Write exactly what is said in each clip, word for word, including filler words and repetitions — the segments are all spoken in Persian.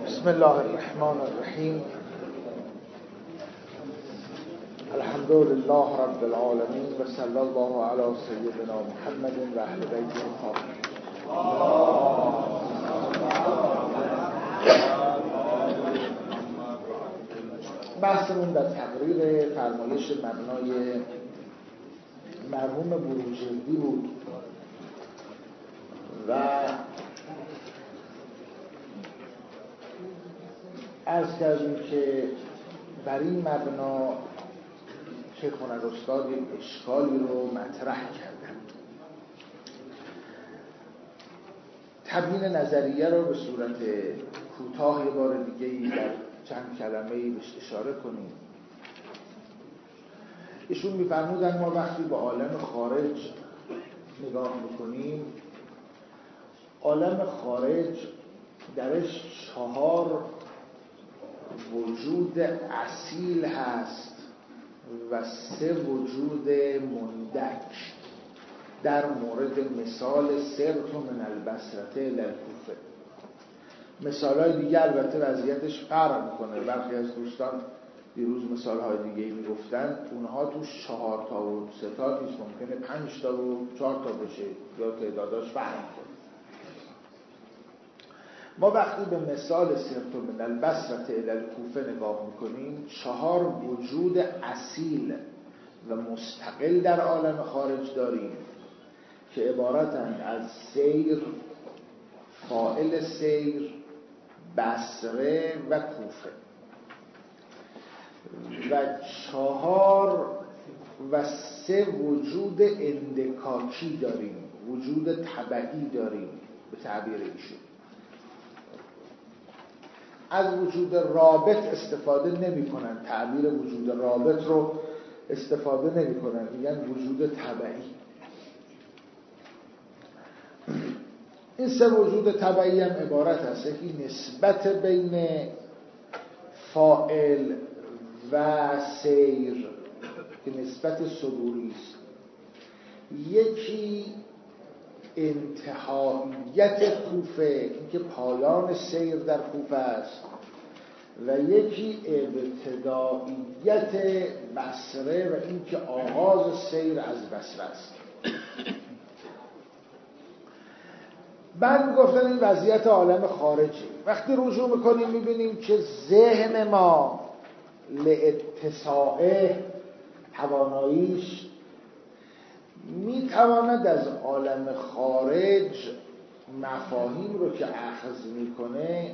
بسم الله الرحمن الرحیم. الحمد لله رب العالمین و صلی الله علی سیدنا محمد و اهل بیت الطاهرین. بحثمون در تقریر فرمایش مبنای مرحوم بروجردی بود و عرض کردیم که بر این مبنا شیخ هنرستاد یک اشکالی رو مطرح کردن. تبیین نظریه رو به صورت کوتاه یه بار دیگه در چند کلمه‌ای بهش اشاره کنیم. ایشون می‌فرمودن ما وقتی به عالم خارج نگاه می‌کنیم، عالم خارج درش چهار وجود اصیل هست و سه وجود مندک. در مورد مثال سرت من البصره الی الکوفه، مثالهای دیگه البته وضعیتش فرق میکنه. برخی از دوستان دیروز مثالهای دیگه میگفتن اونها توش چهار تا و سه تا نیست، ممکنه پنج تا و چهار تا بشه یا تعداداش فرق کنه. ما وقتی به مثال سرت من البصره الی الکوفه نگاه میکنیم، چهار وجود اصیل و مستقل در عالم خارج داریم که عبارتند از سیر، فاعل سیر، بصره و کوفه. و چهار و سه وجود اندکاکی داریم، وجود تبعی داریم به تعبیر ایشون. از وجود رابط استفاده نمی کنن، تعبیر وجود رابط رو استفاده نمی کنن، میگن وجود تبعی. این سه وجود تبعی هم عبارت است یکی نسبت بین فاعل و سیر که نسبت صدوری است، یکی انتهاییت کوفه، اینکه پایان سیر در کوفه است، و یکی ابتداییت بصره و اینکه آغاز سیر از بصره است. بعد میگفتن این وضعیت عالم خارجی. وقتی رجوع میکنیم میبینیم که ذهن ما لاتساعه تواناییش میتواند از عالم خارج مفاهیم رو که اخذ میکنه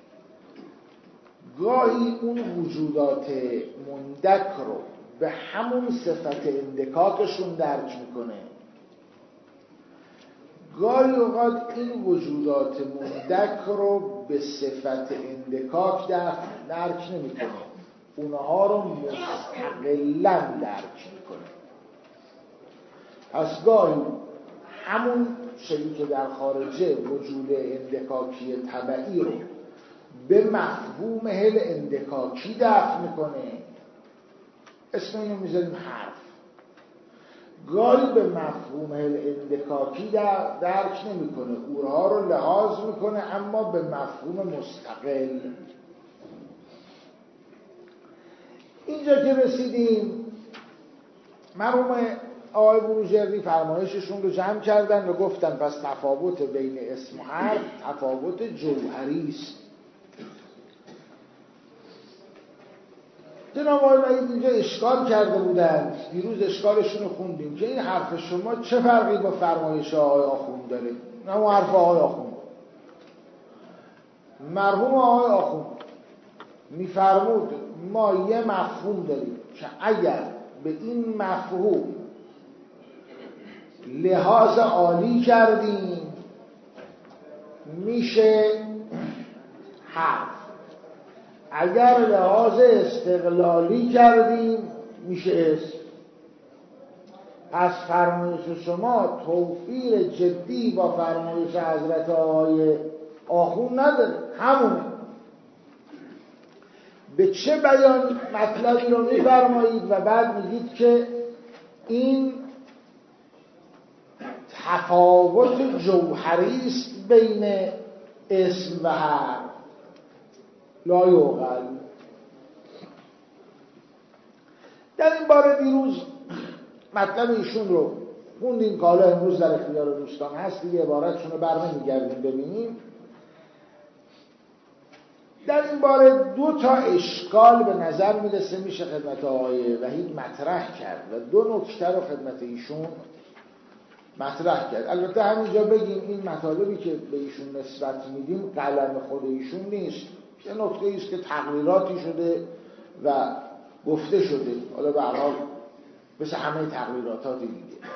گاهی اون وجودات مندک رو به همون صفت اندکاکشون درک میکنه، گاهی اوقات این وجودات مندک رو به صفت اندکاک درک نمیکنه، اونها رو مستقلاً درک میکنه. پس گاهی همون شیئی که در خارجه وجود اندکاکی تبعی رو به مفهوم هل اندکاکی دفع میکنه، اسم اینو میذاریم حرف. گاهی به مفهوم هل اندکاکی درک نمیکنه، اونها رو لحاظ میکنه اما به مفهوم مستقل. اینجا که رسیدیم مرحوم آقای بروجردی فرمایششون رو جمع کردن و گفتن پس تفاوت بین اسم و حرف تفاوت جوهری است. جناب آقای وحید اینجا اشکال کرده بودند، دیروز اشکالشون رو خوندیم که این حرف شما چه فرقی با فرمایش آقای آخوند داره؟ نه اون حرف آقای آخوند. مرحوم آقای آخوند میفرمود ما یه مفهوم داریم که اگر به این مفهوم لحاظ عالی کردیم میشه حرف، اگر لحاظ استقلالی کردیم میشه اسم. پس فرمایش شما توفیر جدی با فرمایش حضرت آقای آخوند نداره، همونه. به چه بیان مطلبی رو میفرمایید و بعد میگید که این تفاوت جوهری است بین اسم و حرف. لا یعقل. در این باره دیروز مطلب ایشون رو خوندیم که حالا امروز در اختیار دوستان هست، دیگه عبارتشون رو برنمیگردیم ببینیم. در این باره دو تا اشکال به نظر میرسه میشه خدمت آقای وحید مطرح کرد و دو نکته رو خدمت ایشون مطرح کرد. البته همینجا بگیم این مطالبی که به ایشون نسبت میدیم قلم خود ایشون نیست، یه نکته ایست که تقریراتی شده و گفته شده، حالا به هر حال مثل همه تقریراتات دیگه.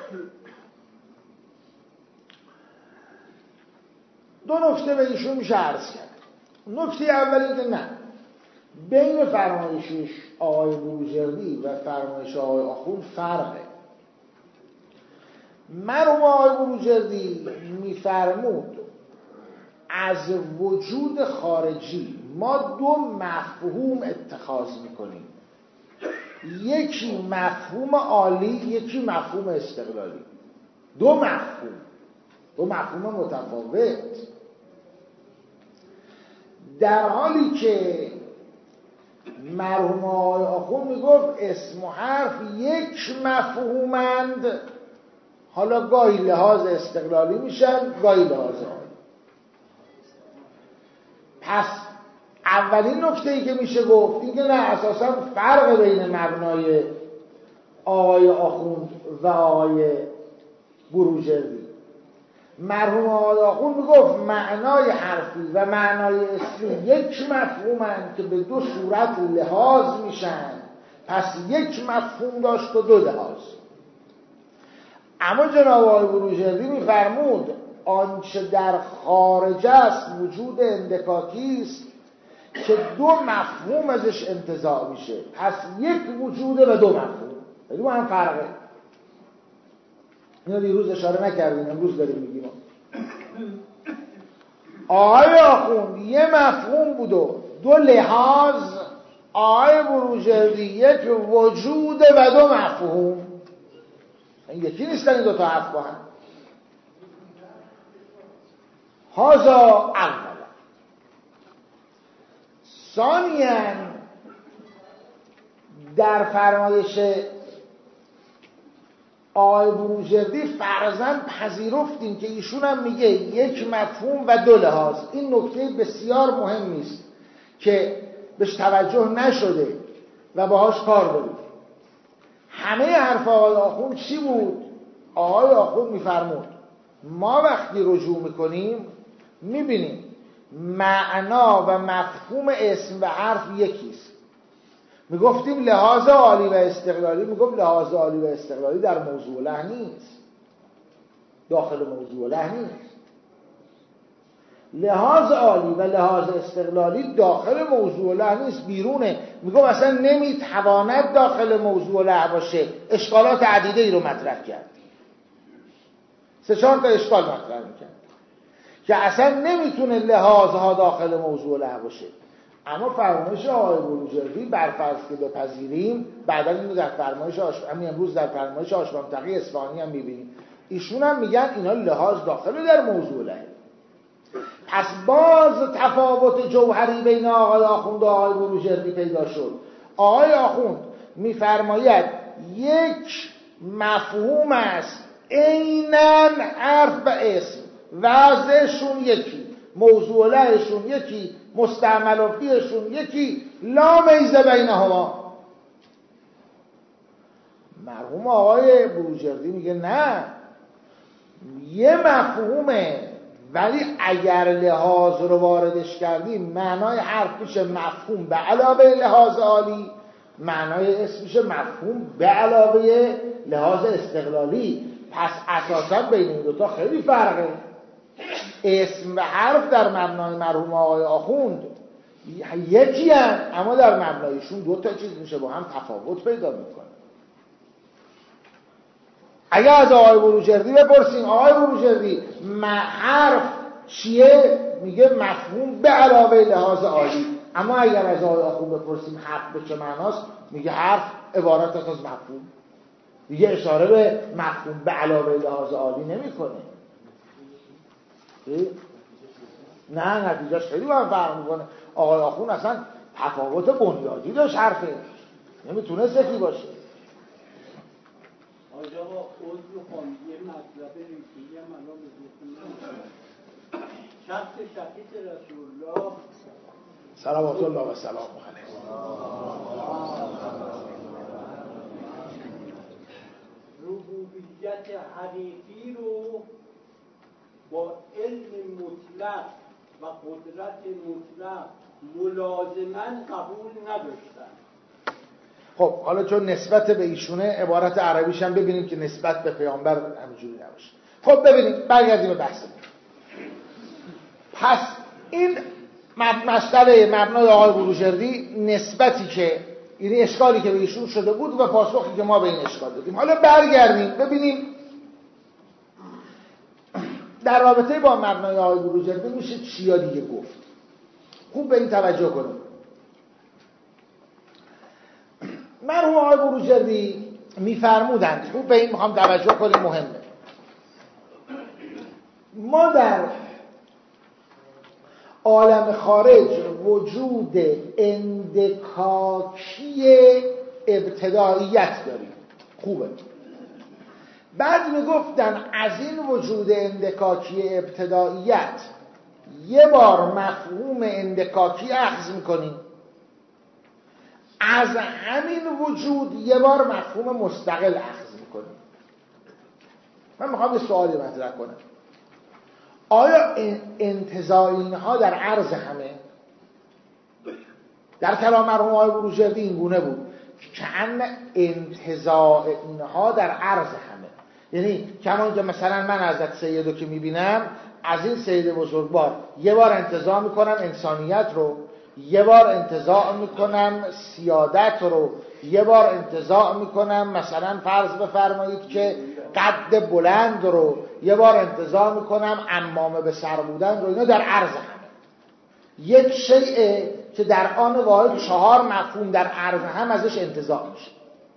دو نکته به ایشون میشه عرض کرد. نکته اول این که نه، بین فرمایشش آقای بروجردی و فرمایش آقای آخوند فرقه. مرحوم آقای بروجردی میفرمود از وجود خارجی ما دو مفهوم اتخاذ میکنیم، یکی مفهوم عالی، یکی مفهوم استقلالی. دو مفهوم، دو مفهوم متفاوت، در حالی که مرحوم آقای آخوند میگفت اسم و حرف یک مفهومند، حالا گاهی لحاظ استقلالی میشن گاهی لحاظ عالی. پس اولین نکته‌ای که میشه گفت این که نه، اساسا فرق بین مبنای آقای آخوند و آقای بروجردی. مرحوم آقای آخوند میگفت معنای حرفی و معنای اسمی یک مفهومند که به دو صورت لحاظ میشن، پس یک مفهوم داشت و دو لحاظ. اما جناب آقای بروجردی میفرمود آنچه در خارج است وجود اندکاکی است که دو مفهوم ازش انتزاع میشه، پس یک وجوده و دو مفهوم. یعنی با هم فرقه. اینو دیروز اشاره نکردیم، امروز داریم میگیم. آقای آخوند یه مفهوم بود و دو لحاظ، آقای بروجردی یک وجود و دو مفهوم. این یکی نیستن این دو تا حرف با هم. هذا اولا. ثانیاً در فرمایش آقای بروجردی فرضاً پذیرفتیم که ایشون هم میگه یک مفهوم و دو لحاظ. این نکته بسیار مهمی است که بهش توجه نشده و باهاش کار داریم. همه حرف آقای آخوند چی بود؟ آقای آخوند میفرمود ما وقتی رجوع میکنیم میبینیم معنا و مفهوم اسم و حرف یکیست. میگفتیم لحاظ عالی و استقلالی، میگفت لحاظ عالی و استقلالی در موضوع له نیست، داخل موضوع له نیست. لحاظ عالی و لحاظ استقلالی داخل موضوع له نیست، بیرونه. میگفت اصلا نمیتواند داخل موضوع له باشه. اشکالات عدیده ای رو مطرح کرد، سه چهار تا اشکال مطرح میکرد که اصلا نمیتونه لحاظها داخل موضوع له باشه. اما فرمایش آقای بروجردی برفرض که بپذیریم، بعدا اینو در فرمایش آش... همین امروز در فرمایش آشبان تقی اصفهانی هم میبینیم، ایشون هم میگن اینا لحاظ داخل در موضوع له. پس باز تفاوت جوهری بین آقای آخوند و آقای بروجردی پیدا شد. آقای آخوند میفرماید یک مفهوم است عیناً حرف و اسم، وضعشون یکی، موضوع لهشون یکی، مستعمل فیهشون یکی، لا میزه بینهما. مرحوم آقای بروجردی میگه نه، یه مفهومه، ولی اگر لحاظ رو واردش کردیم معنای حرف میشه مفهوم به علاوه لحاظ عالی، معنای اسم میشه مفهوم به علاوه لحاظ استقلالی. پس اساسا بین این دوتا خیلی فرقه. اسم و حرف در مبنای مرحوم آقای آخوند یکی هم، اما در مبنایشون دو تا چیز میشه با هم تفاوت پیدا میکنه. اگه از آقای بروجردی بپرسیم آقای بروجردی حرف چیه؟ میگه مفهوم به علاوه لحاظ عالی. اما اگر از آقای آخوند بپرسیم حرف به چه معناست؟ میگه حرف عبارت است از مفهوم، دیگه اشاره به مفهوم به علاوه لحاظ عالی نمیکنه. نه، نتیجهش خیلی با هم فرق میکنه. آقای آخون اصلا تفاوت بنیادی داشت، حرفه نمیتونه صحیح باشه. آجا با خود رو خواهی یه مطلب ریسیلی هم الان بزرگتون شخص شخص رسول الله صلوات الله و سلام علیه ربوبیت حقیقی رو با علم مطلق و قدرت مطلق ملازماً قبول نداشتن. خب حالا چون نسبت به ایشونه عبارت عربیش هم ببینیم که نسبت به پیامبر همینجوری نباشه. خب ببینیم برگردیم به بحثمون. پس این مسئله مبنای آقای بروجردی نسبتی که یعنی اشکالی که به ایشون شده بود و پاسخی که ما به این اشکال دادیم. حالا برگردیم ببینیم در رابطه با مبنای آقای بروجردی میشه چیا دیگه گفت. خوب به این توجه کنیم. مرحوم آقای بروجردی میفرمودند، خوب به این میخوام توجه کنیم، مهمه. ما در عالم خارج وجود اندکاکی ابتداییت داریم. خوبه. بعد میگفتن از این وجود اندکاکی ابتداییت یه بار مفهوم اندکاکی اخذ میکنیم، از همین وجود یه بار مفهوم مستقل اخذ میکنیم. من میخوام یه سوالی مطرح کنم. آیا انتزاع اینها در عرض همه؟ در کلام مرحوم آقای بروجردی این گونه بود که ان انتزاع اینها در عرض همه، یعنی کمان که مثلا من حضرت سیدو که میبینم از این سید بزرگوار یه بار انتزاع میکنم انسانیت رو، یه بار انتزاع میکنم سیادت رو، یه بار انتزاع میکنم مثلا فرض بفرمایید که قد بلند رو، یه بار انتزاع میکنم عمامه به سر بودن رو. اینا در عرض همه. یک شیء که در آن واحد چهار مفهوم در عرض هم ازش انتزاع میشه.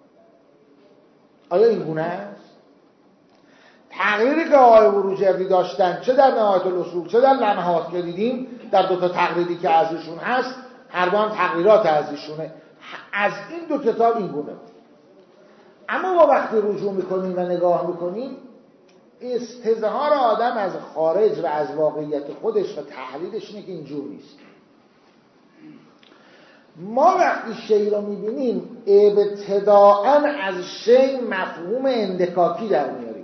آیا این گونه است؟ تقریری که آقای بروجردی داشتن چه در نهایت الاصول چه در لمحات که دیدیم، در دو تا تقریری که ازشون هست، هر دو هم تقریرات ازشونه، از این دو کتاب این گونه. اما ما وقتی رجوع میکنیم و نگاه میکنیم، استظهار آدم از خارج و از واقعیت خودش و تحلیلش اینه که اینجور نیست. ما وقتی شی رو میبینیم ابتداءً از شی مفهوم اندکاکی در میاریم.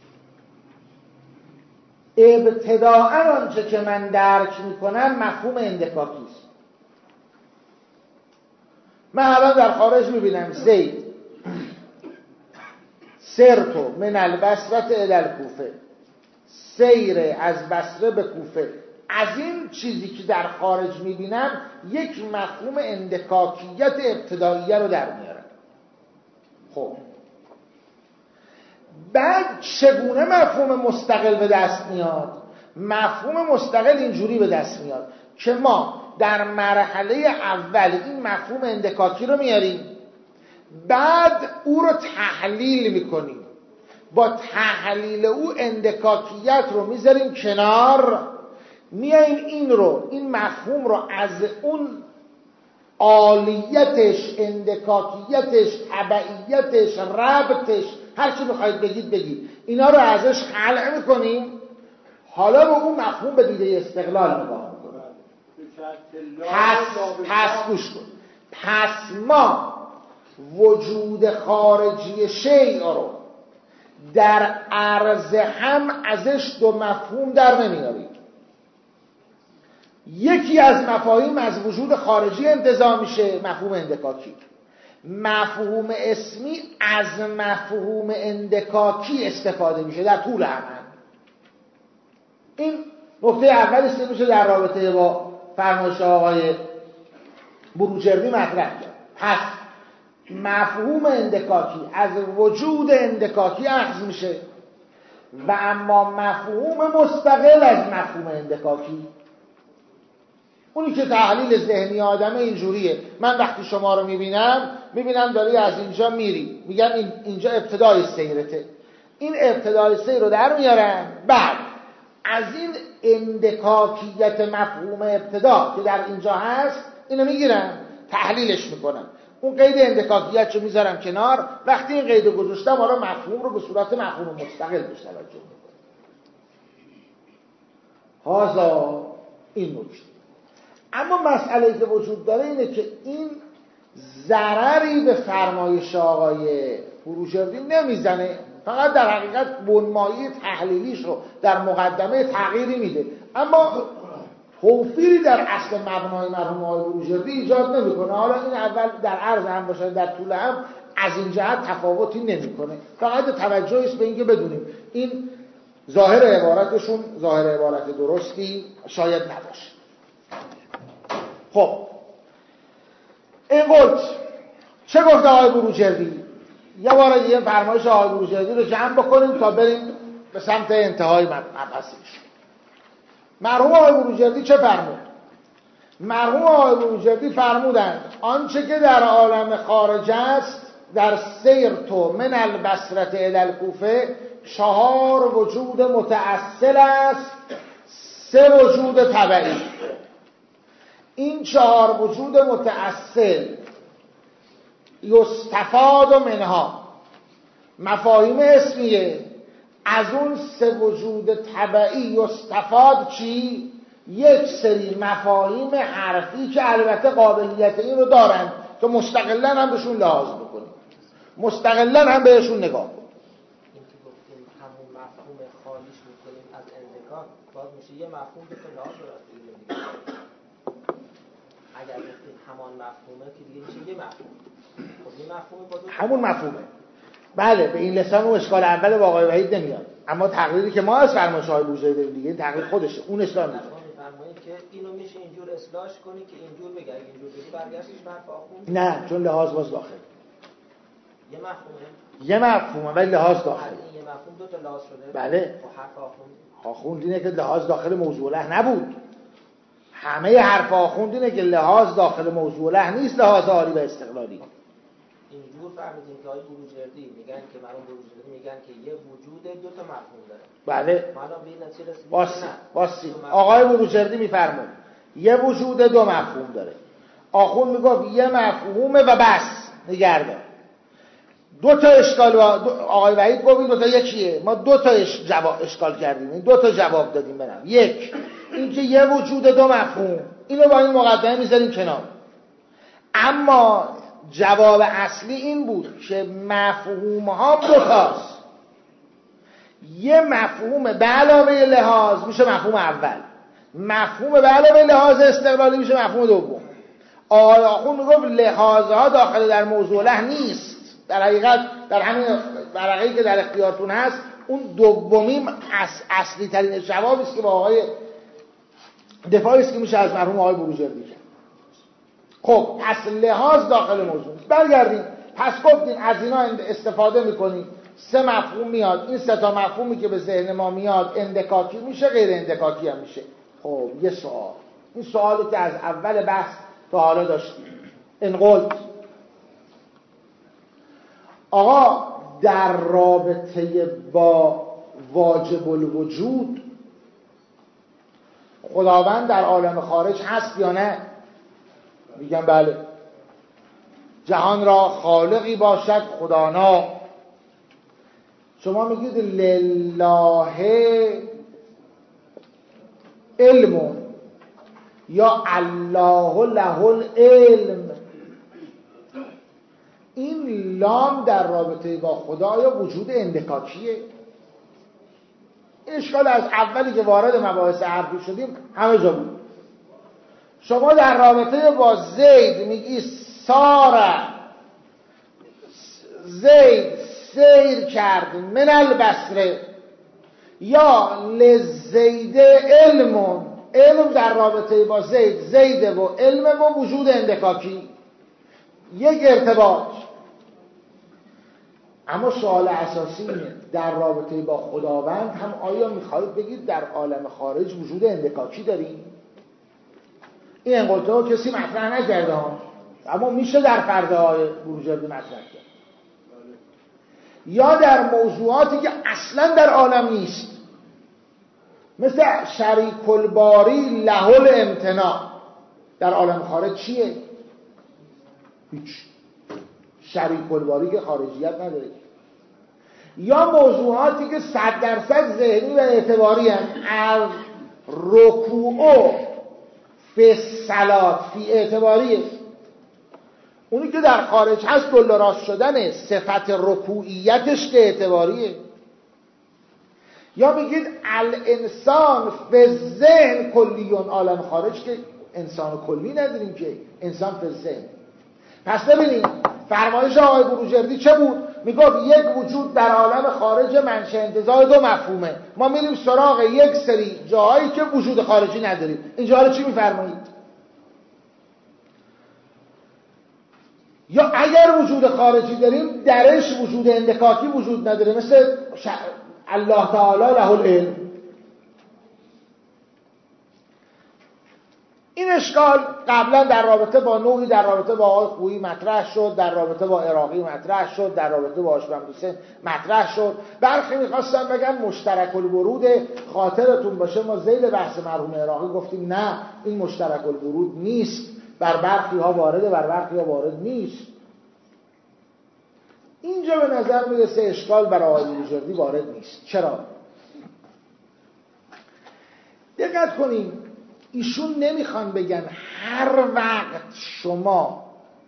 ابتداءً آنچه که من درک میکنم مفهوم اندکاکی است. من الان در خارج میبینم زید سرتو من البصره الی الکوفه، سیر از بصره به کوفه. از این چیزی که در خارج میبینم یک مفهوم اندکاکیت ابتداییه رو در میارم. خب بعد چگونه مفهوم مستقل به دست میاد؟ مفهوم مستقل اینجوری به دست میاد که ما در مرحله اول این مفهوم اندکاکی رو میاریم، بعد او رو تحلیل میکنیم، با تحلیل او اندکاکیت رو میذاریم کنار، میاییم این رو این مفهوم رو از اون عالیتش، اندکاکیتش، تبعیتش، ربطش، هر چی بخواید بگید بگید، اینا رو ازش خلع میکنیم. حالا به اون مفهوم به دیده استقلال نگاه میکنیم. پس پس گوش کن. پس ما وجود خارجی شیء رو در عرض هم ازش دو مفهوم در نمیاریم. یکی از مفاهیم از وجود خارجی انتزاع میشه، مفهوم اندکاکی. مفهوم اسمی از مفهوم اندکاکی استفاده میشه در طول عمل. این نکته اول است که میشه در رابطه با فرمایش آقای بروجردی مطرح کرد. پس مفهوم اندکاکی از وجود اندکاکی اخذ میشه و اما مفهوم مستقل از مفهوم اندکاکی، اونی که تحلیل ذهنی آدمه اینجوریه. من وقتی شما رو میبینم میبینم داری از اینجا میری، میگم این اینجا ابتدای سیرته، این ابتدای سیر رو در میارم، بعد از این اندکاکیت مفهوم ابتدا که در اینجا هست اینو میگیرم تحلیلش میکنم، اون قید اندکاکیت رو میذارم کنار، وقتی این قید گذاشتم حالا مفهوم رو به صورت مفهوم مستقل بهش توجه میکنم. هازا این نکته. اما مسئله که وجود داره اینه که این ضرری به فرمایش آقای بروجردی نمیزنه، فقط در حقیقت بنمایی تحلیلیش رو در مقدمه تغییری میده، اما توفیری در اصل مبنای مرحوم آقای بروجردی ایجاد نمیکنه. حالا این اول در عرض هم باشه در طول هم از این جهت تفاوتی نمیکنه، فقط توجه است به اینکه بدونیم این ظاهر عبارتشون ظاهر عبارت درستی شاید نباشه. خب این قلت چه گفت آقای بروجردی؟ یه بار دیگه فرمایش آقای بروجردی رو جمع بکنیم تا بریم به سمت انتهای مبحثش. مرحوم آقای بروجردی چه فرمود؟ مرحوم آقای بروجردی فرمودند آنچه که در عالم خارج است در سیر تو من البصره الی الکوفه چهار وجود متأصل است، سه وجود تبعی. این چهار وجود متأصل یستفاد منها مفاهیم اسمیه، از اون سه وجود تبعی یستفاد چی؟ یک سری مفاهیم حرفی که البته قابلیت این رو دارن که مستقلا هم بهشون لحاظ بکنیم، مستقلا هم بهشون نگاه کنیم. این که گفتیم همون مفهوم خالیش میکنیم از اندکاک، باز میشه یه مفهوم به لحاظ راست دیگه. اگر گفتیم همان مفهومه که دیگه میشه یه مفهوم. خب این مفهوم باز همون مفهومه. بله به این لسان و اشکال اول با آقای وحید نمیاد، اما تقریری که ما از فرمایش آقای بروجردی داریم دیگه تقریر خودشه، اون اصلاح میشه. میفرمایید که اینو میشه اینجور اصلاحش کنی که اینجور بگه، اگه اینجور بگی برگشتش حرف آخوند. نه چون لحاظ باز داخل. یه مفهومه. یه مفهومه ولی لحاظ داخل. این یه مفهوم دو تا لحاظ شده. بله. خب حرف آخوند. آخوند اینه که لحاظ داخل موضوع له نبود. همه حرف آخوند اینه که لحاظ داخل موضوع له نیست، لحاظ عالی و استقلالی. اینجور فهمیدیم که آقای بروجردی میگن که مرحوم بروجردی میگن که یه وجود دو تا مفهوم داره. بله. حالا به این نتیجه رسیدیم. باسی باسی آقای بروجردی میفرمود یه وجود دو مفهوم داره. آخوند میگفت یه مفهومه و بس نگردان. دو تا اشکال آقای وحید گفت این دو تا یکیه، ما دو تا اش... جواب اشکال کردیم، این دو تا جواب دادیم برام. یک اینکه یه وجود دو مفهوم، اینو با این مقدمه میذاریم کنار. اما جواب اصلی این بود که مفهوم ها دو تاست. یه مفهوم به علاوه لحاظ میشه مفهوم اول، مفهوم به علاوه لحاظ استقلالی میشه مفهوم دوم. آقای آخوند میگفت لحاظها داخل در موضوع له نیست، در حقیقت در همین ورقه‌ای که در اختیارتون هست اون دومی اصلی ترین جوابی است که با آقای دفاعی است که میشه از مرحوم آقای بروجردی کرد. خب پس لحاظ داخل موضوع است. برگردیم پس گفتیم از اینا استفاده میکنیم، سه مفهوم میاد، این سه تا مفهومی که به ذهن ما میاد اندکاکی میشه، غیر اندکاکی هم میشه. خب یه سوال، این سوالی که از اول بحث تا حالا داشتیم، انقلت آقا در رابطه با واجب الوجود خداوند در عالم خارج هست یا نه؟ میگم بله. جهان را خالقی باشد خدانا. شما میگید لله علم یا الله له العلم. این لام در رابطه با خدا یا وجود اندکاکیه؟ این اشکال از اولی که وارد مباحث حرفی شدیم همه جا بود. شما در رابطه با زید میگی ساره، زید سیر کرد من البصره، یا لزید علم، علم در رابطه با زید، زید و علم و وجود اندکاکی یک ارتباط. اما سوال اساسی اینه در رابطه با خداوند هم آیا میخواهید بگید در عالم خارج وجود اندکاکی داریم؟ این انقلته ها کسی مطرح نکرده ها، اما میشه در فرده های بروجردی مطرح کرد. یا در موضوعاتی که اصلا در عالم نیست، مثل شریک الباری له الامتناع در عالم خارج چیه؟ هیچ. شریک الباری که خارجیت نداره. یا موضوعاتی که صد درصد ذهنی و اعتباری هستند، از رکوع فی الصلاة فی اعتباریه، اونی که در خارج هست دل راست شدن صفت رکوعیتش که اعتباریه. یا میگید الانسان فی الذهن کلیون، عالم خارج که انسان کلی نداریم که، انسان فی الذهن. پس ببینید فرمایش آقای بروجردی چه بود؟ میگفت یک وجود در عالم خارج منشأ انتزاع دو مفهومه. ما میریم سراغ یک سری جاهایی که وجود خارجی نداریم. اینجا رو چی میفرمایید؟ یا اگر وجود خارجی داریم درش وجود اندکاکی وجود نداره، مثل ش... الله تعالی له العلم. این اشکال قبلا در رابطه با نوعی در رابطه با آقای خویی مطرح شد، در رابطه با عراقی مطرح شد، در رابطه با هاشم حسین مطرح شد. برخی میخواستن بگن مشترک الورود. خاطرتون باشه ما ذیل بحث مرحوم عراقی گفتیم نه، این مشترک الورود نیست، بر برخی ها وارده، بر برخی ها وارد نیست. اینجا به نظر میرسه اشکال برای آقای بروجردی وارد نیست. چرا؟ دقت کنیم، ایشون نمیخوان بگن هر وقت شما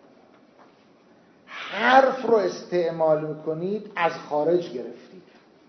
حرف رو استعمال میکنید از خارج گرفتید.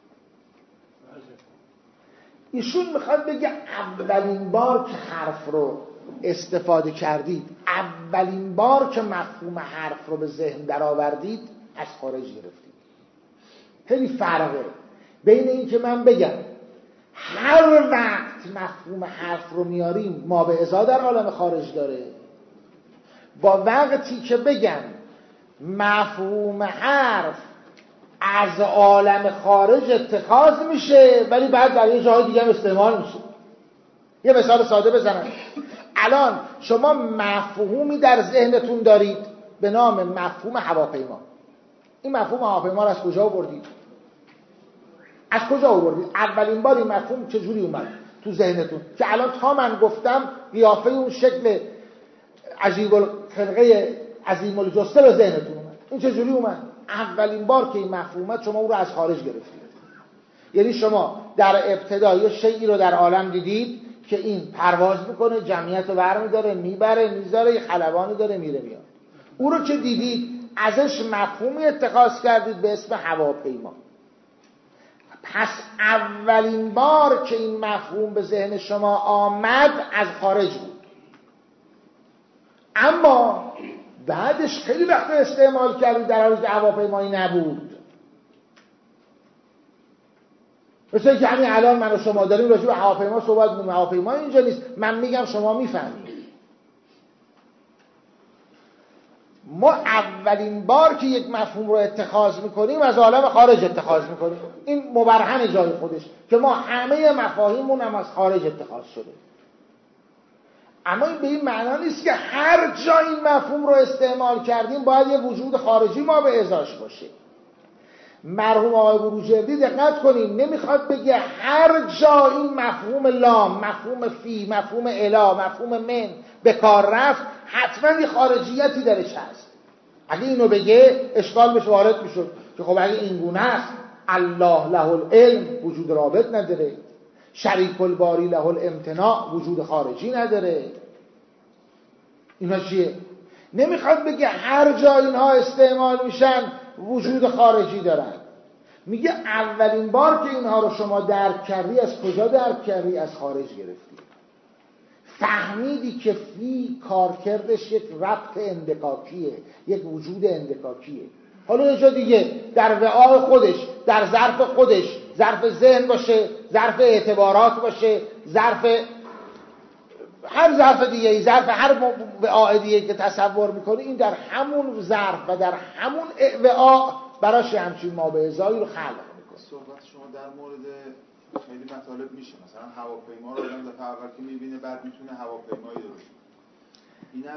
ایشون میخواد بگه اولین بار که حرف رو استفاده کردید، اولین بار که مفهوم حرف رو به ذهن در آوردید از خارج گرفتید. خیلی فرقه بین این که من بگم هر وقت مفهوم حرف رو میاریم ما به ازا در عالم خارج داره، با وقتی که بگم مفهوم حرف از عالم خارج اتخاذ میشه ولی بعد در یه جای دیگه هم استعمال میشه. یه مثال ساده بزنم. الان شما مفهومی در ذهنتون دارید به نام مفهوم هواپیما. این مفهوم هواپیما رو از کجا آوردید؟ از کجا آوردید؟ اولین بار این مفهوم چجوری اومد تو ذهنتون که الان تا من گفتم قیافه اون شکل عجیب الخلقه عظیم الجثه به ذهنتون اومد؟ این چجوری اومد؟ اولین بار که این مفهوم اومد شما اون رو از خارج گرفتید. یعنی شما در ابتدا یه شیئی رو در عالم دیدید که این پرواز میکنه، جمعیت رو برمی‌داره، میبره، میذاره، یه خلبانی داره، میره میاد. اون رو که دیدید ازش مفهومی اتخاذ کردید به اسم هواپیما. پس اولین بار که این مفهوم به ذهن شما آمد از خارج بود، اما بعدش خیلی وقت استعمال کردید در حالی که هواپیمایی نبود. مثل که همین الان من و شما داریم راجع به هواپیما صحبت می‌کنیم، هواپیما اینجا نیست، من میگم شما میفهمید. ما اولین بار که یک مفهوم رو اتخاذ میکنیم از عالم خارج اتخاذ میکنیم. این مبرهن جای خودش که ما همه مفاهیمون هم از خارج اتخاذ شده. اما این به این معنا نیست که هر جا این مفهوم رو استعمال کردیم باید یه وجود خارجی ما به ازاش باشه. مرحوم آقای بروجردی دقت کنیم نمیخواد بگه هر جا این مفهوم لام، مفهوم فی، مفهوم الا، مفهوم من به کار رفت حتما یه خارجیتی درش هست. اگه اینو بگه اشکال بهش وارد میشد که خب اگه این گونه است الله له العلم وجود رابط نداره، شریک الباری له الامتناع وجود خارجی نداره. اینا چیه؟ نمیخواد بگه هر جا اینها استعمال میشن وجود خارجی دارن. میگه اولین بار که اینها رو شما درک کردی از کجا درک کردی؟ از خارج گرفتی. فهمیدی که فی کارکردش یک ربط اندکاکیه، یک وجود اندکاکیه. حالا یه جا دیگه در وعای خودش، در ظرف خودش، ظرف ذهن باشه، ظرف اعتبارات باشه، ظرف هر ظرف دیگه، ظرف هر وعای دیگه که تصور میکنی، این در همون ظرف و در همون وعا براش همچین مابعضایی رو خلق میکنه. صحبت شما در مورد خیلی مطالب میشه، مثلا هواپیما رو آدم دفعه اول که میبینه بعد میتونه هواپیمایی درست کنه. اینم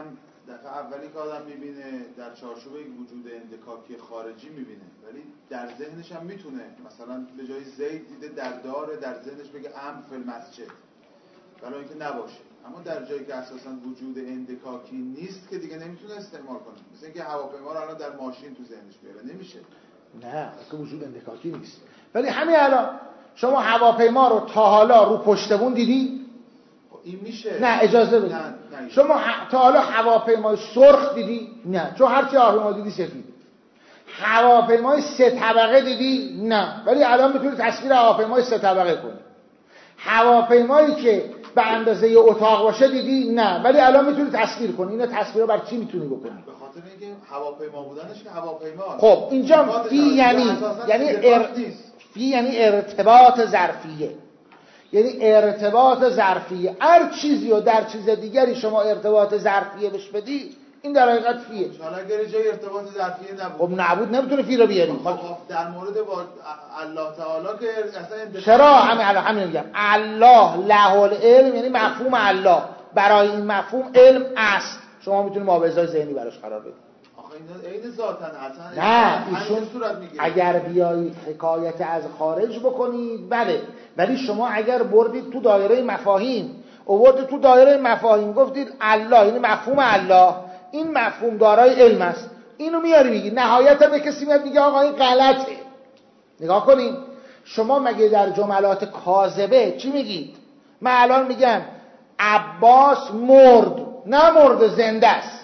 دفعه اولی که آدم میبینه در چارچوب یک وجود اندکاکی خارجی میبینه، ولی در ذهنش هم میتونه مثلا به جای زید دیده در داره، در ذهنش بگه ام فی المسجد، ولی اینکه نباشه. اما در جایی که اساسا وجود اندکاکی نیست که دیگه نمیتونه استعمال کنه. مثل اینکه هواپیما رو الان در ماشین تو ذهنش بیاره، نمیشه. نه اصلا وجود اندکاکی نیست. ولی همین الان شما هواپیما رو تا حالا رو پشت بون دیدی؟ این میشه. نه اجازه بدید. شما ه... تا حالا هواپیمای سرخ دیدی؟ نه، چون هر چی هواپیما دیدی سفید. هواپیمای سه طبقه دیدی؟ نه، ولی الان میتونی تصویر هواپیمای سه طبقه کنی. هواپیمایی که به اندازه اتاق باشه دیدی؟ نه، ولی الان میتونی تصویر کنی. اینا تصویرها بر چی میتونی بکنی؟ به خاطر اینکه هواپیما بودنش که هواپیماست. خب اینجا فی یعنی یعنی ار... فی یعنی ارتباط ظرفیه. یعنی ارتباط ظرفیه. هر چیزی رو در چیز دیگری شما ارتباط ظرفیه بهش بدی، این در حقیقت فیه. حالا اگر جای ارتباط ظرفیه نبود، خب نبود نمیتونه فی رو بیاری. خب در مورد با الله تعالی که اصلا چرا همین الان همین میگم الله له العلم، یعنی مفهوم الله برای این مفهوم علم است. شما میتونید مابعضای ذهنی براش قرار بدید. آخه اینا عین ذاتن اصلا. نه ایشون اگر بیایید حکایت از خارج بکنید بله، ولی شما اگر بردید تو دایره مفاهیم، آوردید تو دایره مفاهیم گفتید الله یعنی مفهوم الله، این مفهوم دارای علم است، اینو میاری میگی، نهایتا به کسی میاد میگه آقا این غلطه. نگاه کنید شما مگه در جملات کاذبه چی میگید؟ من الان میگم عباس مرد، نه مرد، زنده است.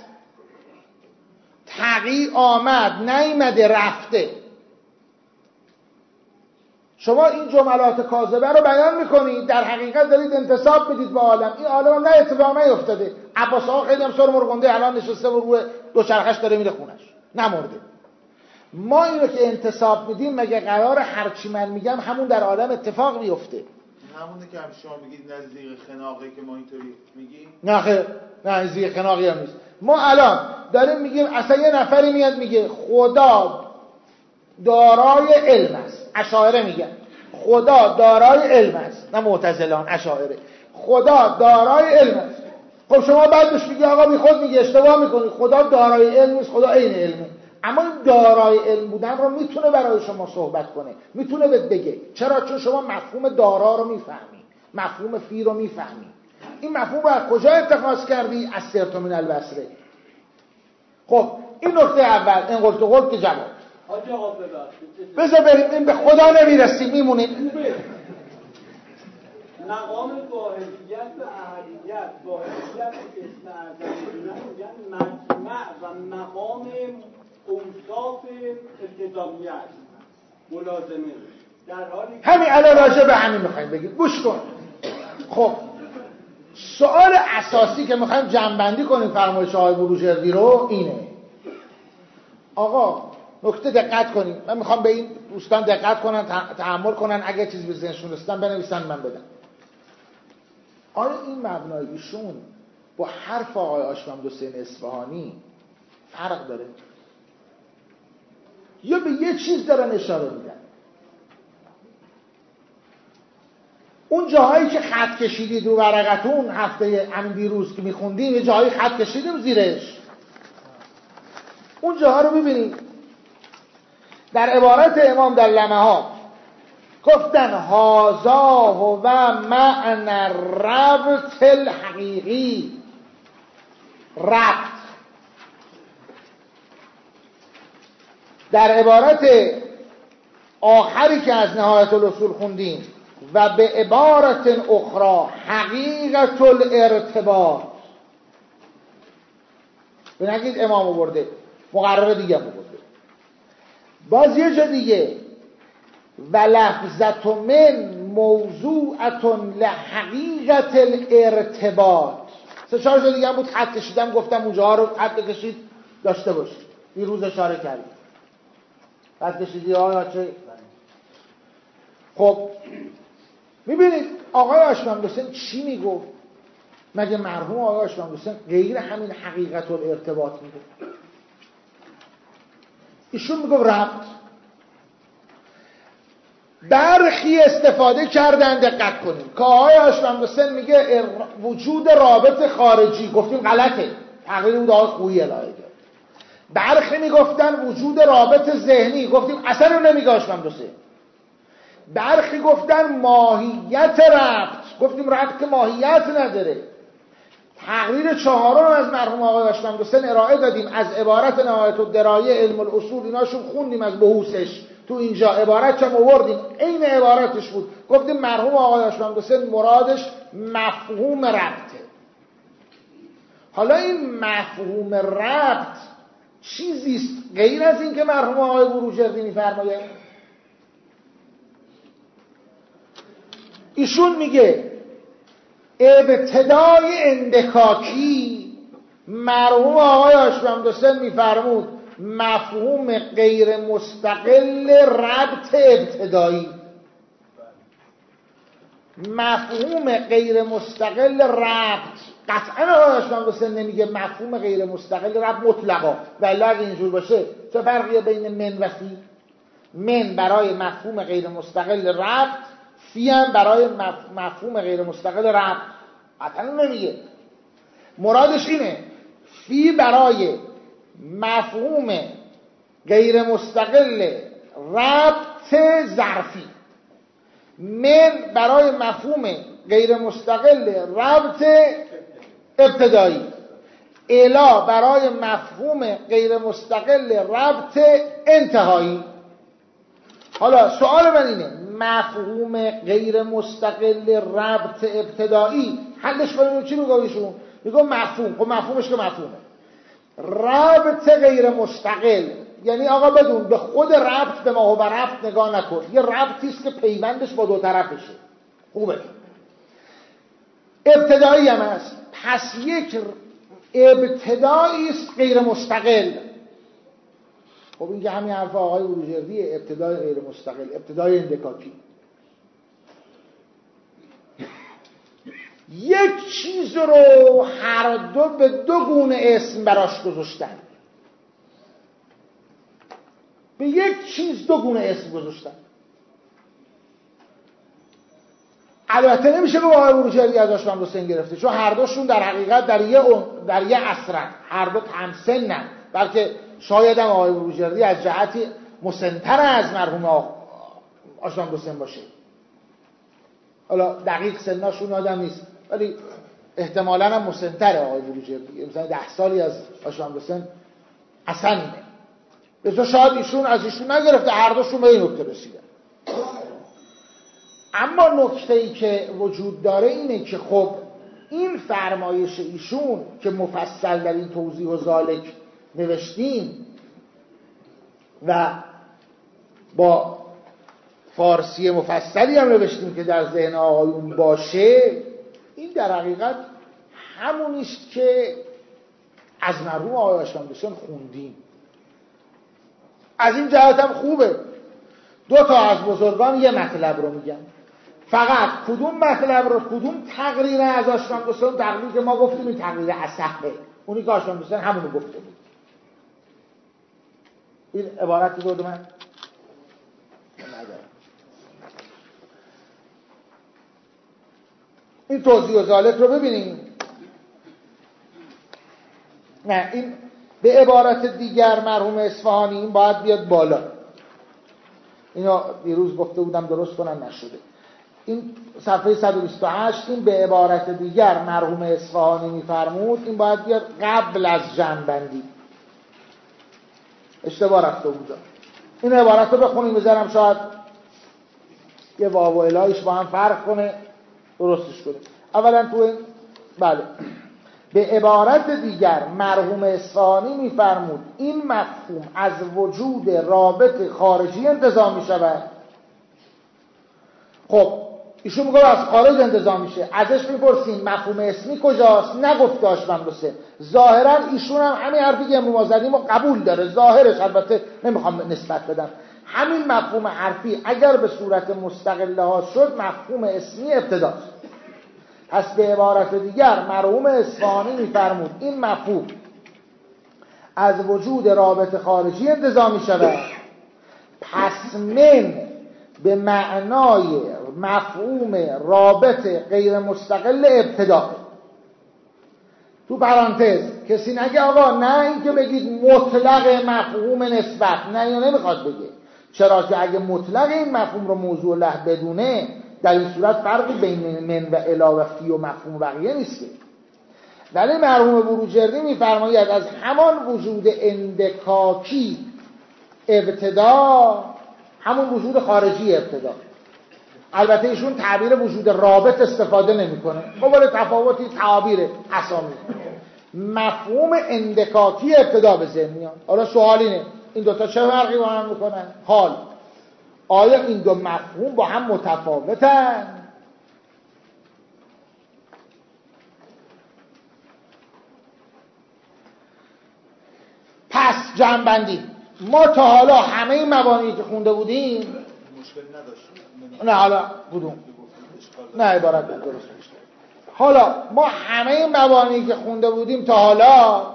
تقی آمد، نیامده، رفته. شما این جملات کاذبه رو بیان میکنید، در حقیقت دارید انتساب میدید به عالم. این عالم نه اتفاق نیفتاده. عباس آقا خیلی هم سر مرغنده الان نشسته و روی دو چرخش داره میره خونش، نمرده. ما اینو که انتساب میدیم مگه قرار هرچی من میگم همون در عالم اتفاق بیفته؟ همونه که هم شما میگید نزدیک خناقه که ما اینطوری میگیم؟ نه خیر، نه نزدیک خناقی هم نیست. ما الان داریم میگیم اصلا یه نفری میاد میگه خدا دارای علم است. اشاعره میگن خدا دارای علم است، نه معتزلان، اشاعره. خدا دارای علم است. خب شما بعدش میگی آقا بی خود میگی اشتباه میکنی، خدا دارای علم نیست، خدا عین علمه. اما این دارای علم بودن رو میتونه برای شما صحبت کنه، میتونه بهت بگه. چرا؟ چون شما مفهوم دارا رو میفهمی، مفهوم فی رو میفهمی. این مفهوم رو از کجا اتخاذ کردی؟ از سرت من البصره. خب این نکته اول، این قلت و قلت که جواب. حاج آقا ببخشید بذار بریم، این به خدا نمیرسیم، میمونیم. مقام واحدیت و احدیت، واحدیت اسم اعظمی میگن مجمع و مقام اوصاف التزامیت ملازمه، در حالی همین الان راجع به همین میخوایم بگیم. گوش کن. خب سوال اساسی که میخوایم جمع‌بندی کنیم فرمایش آقای بروجردی رو اینه. آقا نکته دقت کنیم، من میخوام به این دوستان دقت کنن، تحمل کنن، اگه چیزی به ذهنشون رسیدن بنویسن من بدم. آیا این مبنای ایشون با حرف آقای آشممد حسین اصفهانی فرق داره؟ یا به یه چیز دارن اشاره میدن؟ اون جاهایی که خط کشیدید رو ورقتون هفته همین دیروز که میخوندیم، یه جاهایی خط کشیدیم زیرش، اون جاها رو ببینید. در عبارت امام در لمحات گفتن هازا و معنی ربط الحقیقی، ربط. در عبارت آخری که از نهایت الاصول خوندیم و به عبارت اخرى حقیقت الارتباط، به نگید امام آورده، مقرر دیگه آورده. باز یه جا دیگه و لفظت من موضوعت لحقیقت الارتباط. سه چهار جا دیگه هم بود خط کشیدم، گفتم اونجاها رو خط کشید داشته باشید. این روز اشاره کردیم خط کشیدی ها یا چه؟ خب میبینید آقای آشممد حسین چی میگفت؟ مگه مرحوم آقای آشممد حسین غیر همین حقیقت الارتباط میگفت؟ ایشون میگفت ربط. برخی استفاده کردن، دقت کنیم، که آقای آشممد حسین میگه وجود رابط خارجی، گفتیم غلطه. تقریر بود آقای خویی ارائه داد. برخی میگفتن وجود رابط ذهنی، گفتیم اصلا رو نمیگه آشممدوسه. برخی گفتن ماهیت ربط، گفتیم ربط که ماهیت نداره. تقریر چهارم از مرحوم آقای آشممدوسن ارائه دادیم، از عبارت نهایت الدرایه علم الاصول ایناشون خوندیم از بحوثش، تو اینجا عبارت هم آوردیم عین عبارتش بود. گفتیم مرحوم آقای آشممدوسن مرادش مفهوم ربطه. حالا این مفهوم ربط چیزیست غیر از این که مرحوم آقای بروجردی میفرمایند. ایشون میگه ابتدای اندکاکی مرحوم آقای آشممدوسن میفرمود مفهوم غیر مستقل ربط ابتدایی. مفهوم غیر مستقل ربط، قطعا آقای آشممدوسن نمیگه مفهوم غیر مستقل ربط مطلقا، ولی اگه اینجور باشه چه فرقیه بین من و فی؟ من برای مفهوم غیر مستقل ربط، فی هم برای مفهوم غیر مستقل ربط. قطعا نمیگه. مرادش اینه فی برای مفهوم غیر مستقل ربط ظرفی، من برای مفهوم غیر مستقل ربط ابتدایی، الا برای مفهوم غیر مستقل ربط انتهایی. حالا سوال من اینه مفهوم غیر مستقل ربط ابتدایی حلش کنیم چی میگه ایشون؟ میگه مفهوم. خب مفهومش که مفهومه. ربط غیر مستقل یعنی آقا بدون به خود ربط به ما و ربط نگاه نکن، یه ربطی است که پیوندش با دو طرفشه. خوبه. ابتدایی هم هست، پس یک ابتدایی است غیر مستقل. خب این که همین حرف آقای بروجردیه، ابتدای غیر مستقل، ابتدای اندکاکی. یک چیز رو هر دو به دو گونه اسم براش گذاشتن، به یک چیز دو گونه اسم گذاشتن. البته نمیشه به آقای بروجردی از آشممدوسن گرفته، چون هر دوشون در حقیقت در یه در یه عصرن، هر دو همسنن، بلکه شاید هم آقای بروجردی از جهتی مسن‌تر از مرحوم آشممدوسن باشه. حالا دقیق سناشون یادم نیست، ولی احتمالاً هم مسن‌تره آقای بروجردی، مثلا ده سالی از آشممدوسن اصلا اینه. بسیار شاید ایشون از ایشون نگرفته، هر دوشون به این نکته رسیدن. اما نکته‌ای که وجود داره اینه که خب این فرمایش ایشون که مفصل در این توضیح و ذالک نوشتیم و با فارسی مفصلی هم نوشتیم که در ذهن آقایون باشه، این در حقیقت همونیست که از مرحوم آقای آشممدوسن خوندیم. از این جهت هم خوبه دو تا از بزرگان یه مطلب رو میگن، فقط کدوم مطلب رو، کدوم تقریر از آشممدوسن، تقریر که ما گفتیم این تقریر اصحه، اونی که آشممدوسن همونو گفته بود. این عبارت دو دو من ندارم. این توضیح و ذالک رو ببینیم. نه این به عبارت دیگر مرحوم اصفهانی این باید بیاد بالا. اینو دیروز گفته بودم درست کنم نشده. این صفحه صد و بیست و هشت، این به عبارت دیگر مرحوم اصفهانی میفرمود این باید بیاد قبل از جمع‌بندی. اشتباه رفته بودم. این عبارت رو بخونیم بذارم شاید یه واو و الهیش با هم فرق کنه درستش کنه. اولا تو این بله به عبارت دیگر مرحوم اصفهانی میفرمود این مفهوم از وجود رابط خارجی انتزاع می شود. خب ایشون میگه از خارج انتزاع میشه، ازش میپرسیم مفهوم اسمی کجاست؟ نگفته آشممدوسن. ظاهرا ایشون هم همین حرفی که امروز زدیم و قبول داره، ظاهرش، البته نمیخوام نسبت بدم، همین مفهوم حرفی اگر به صورت مستقل لحاظ شد مفهوم اسمی ابتداست. پس به عبارت دیگر مرحوم اصفهانی میفرمود این مفهوم از وجود رابط خارجی انتزاع می شود. پس من به معنای مفهوم رابط غیر مستقل ابتدا. تو تو پرانتز کسی نگه آقا نه اینکه بگید مطلق مفهوم نسبت، نه یا نمیخواد بگه، چرا که اگه مطلق این مفهوم رو موضوع له بدونه در این صورت فرقی بین من و الا و فی و مفهوم بقیه نیست که. ولی مرحوم بروجردی میفرماید از همان وجود اندکاکی ابتدا، همون وجود خارجی ابتدا، البته ایشون تعبیر وجود رابط استفاده نمیکنه، قابل تفاوتی تعابیر اسامی، مفهوم اندکاکی ابتدا به ذهن میاد. حالا سوال اینه این دوتا چه فرقی با هم میکنن؟ حال آیا این دو مفهوم با هم متفاوتن؟ پس جمع‌بندی، ما تا حالا همه این مبانی که خونده بودیم مشکل نداشت. نه حالا کدوم؟ نه عبارت درست میشه. حالا ما همه این مبانی که خونده بودیم تا حالا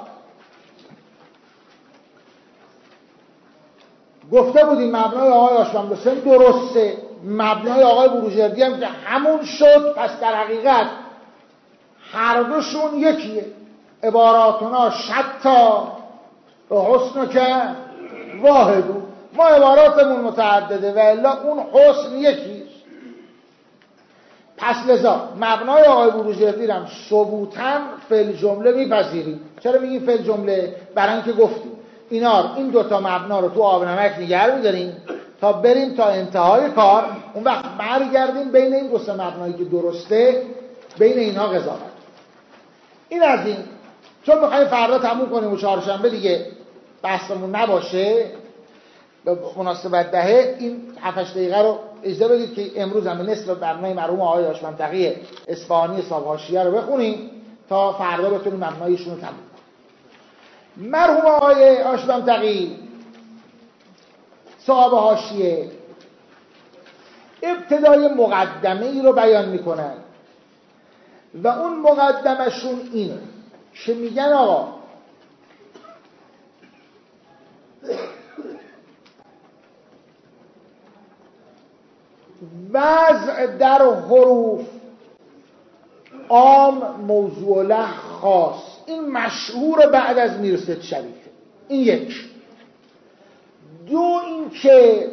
گفته بودیم مبنای آقای آشوم‌حسین درسته، مبنای آقای بروجردی هم که همون شد. پس در حقیقت هر دوشون یکیه. عباراتنا شتا و حسن که واحدو، ما عباراتمون متعدده و الا اون حسن یکیست. پس لذا مبنای آقای بروجردی هم ثبوتاً فی جمله میپذیریم. چرا میگیم فی جمله؟ برای اینکه گفتیم اینا این دوتا مبنا رو تو آب نمک نگه می‌داریم تا بریم تا انتهای کار، اون وقت برگردیم بین این دو سه مبنایی که درسته بین اینها قضاوت. این از این. چون می‌خوایم فردا تموم کنیم و چهارشنبه دیگه بحثمون نباشه به مناسبت دهه، این هفت هشت دقیقه رو اجازه بدید که امروز هم نصف برنامه مرحوم آقای آشمنطقی اصفهانی صاحب حاشیه رو بخونیم تا فردا بتونیم مبنایشون رو تموم کنیم. مرحوم آقای آشمنطقی صاحب حاشیه ابتدای مقدمه ای رو بیان میکنن و اون مقدمشون اینه که میگن آقا وضع در حروف عام موضوع له خاص، این مشهور بعد از میرسد شریفه. این یک. دو این که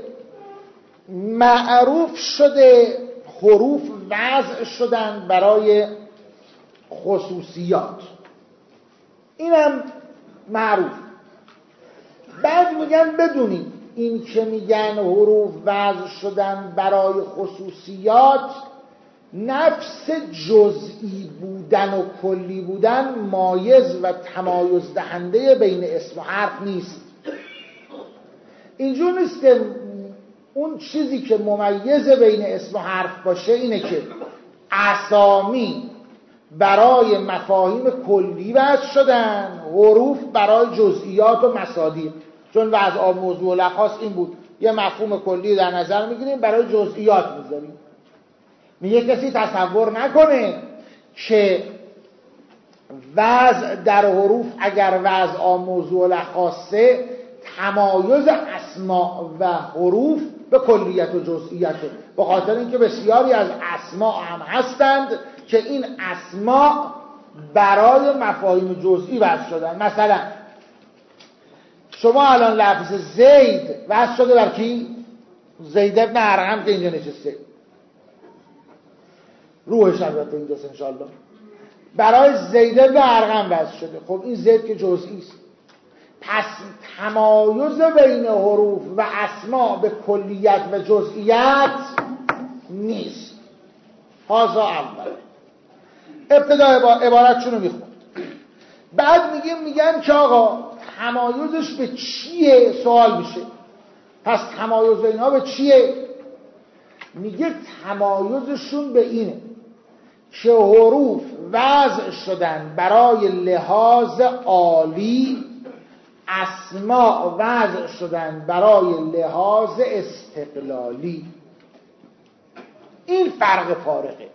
معروف شده حروف وضع شدن برای خصوصیات، اینم معروف. بعد میگن بدونیم این که میگن حروف وضع شدن برای خصوصیات، نفس جزئی بودن و کلی بودن مایز و تمایز دهنده بین اسم و حرف نیست. اینجور نیست که اون چیزی که ممیز بین اسم و حرف باشه اینه که اسامی برای مفاهیم کلی وضع شدن، حروف برای جزئیات و مصادیق. چون وضع موضوع لخاص این بود، یه مفهوم کلی در نظر میگیریم برای جزئیات میذاریم. میگه کسی تصور نکنه که وضع در حروف اگر وضع موضوع لخاصه تمایز اسماء و حروف به کلیت و جزئیاته، به خاطر اینکه بسیاری از اسماء هم هستند که این اسماء برای مفاهیم جزئی وضع شدن. مثلا شما الان لفظ زید وضع شده بر کی؟ زید ابن ارقم که اینجا نشسته، روحش البته اینجاست انشاءالله، برای زید ابن ارقم وضع شده. خب این زید که جزئی است، پس تمایز بین حروف و اسما به کلیت و جزئیات نیست. هازا اول. ابتدا عبارتشون رو میخوند، بعد میگیم میگن که آقا تمایزش به چیه؟ سوال میشه پس تمایز اینها به چیه؟ میگه تمایزشون به اینه که حروف وضع شدن برای لحاظ عالی، اسماء وضع شدن برای لحاظ استقلالی. این فرق فارقه،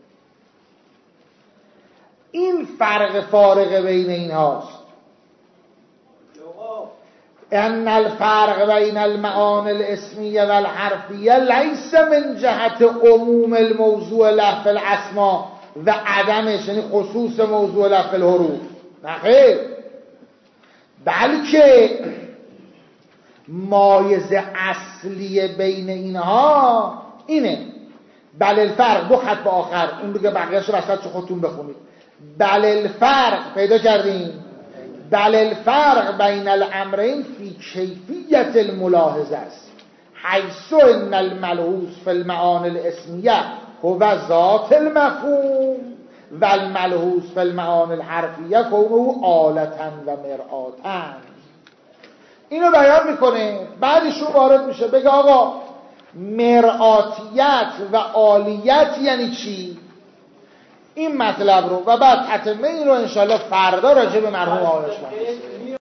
این فرق فارقه بین این هاست. ان الفرق بین المعانی الاسمیه و الحرفیه لیس من جهت عموم الموضوع له فی الاسماء و عدمش، یعنی خصوص موضوع له فی الحروف. نخیر، بلکه مایزه اصلی بین اینها اینه. بل الفرق، دو خط به آخر، اون دیگه بقیه‌اش رو وسط خودتون بخونید. بل الفرق پیدا کردیم. بل الفرق بین الامرین فی کیفیت الملاحظه است، حیث ان الملحوظ فی المعانی الاسمیه هو ذات المفهوم و الملحوظ فی المعانی الحرفیه کونه آلتا و مرآتا. اینو بیان میکنه، بعدشون وارد میشه بگه آقا مرآتیت و عالیت یعنی چی؟ این مطلب رو و بعد تتمه این رو انشاءالله فردا راجع به مرحوم آقایش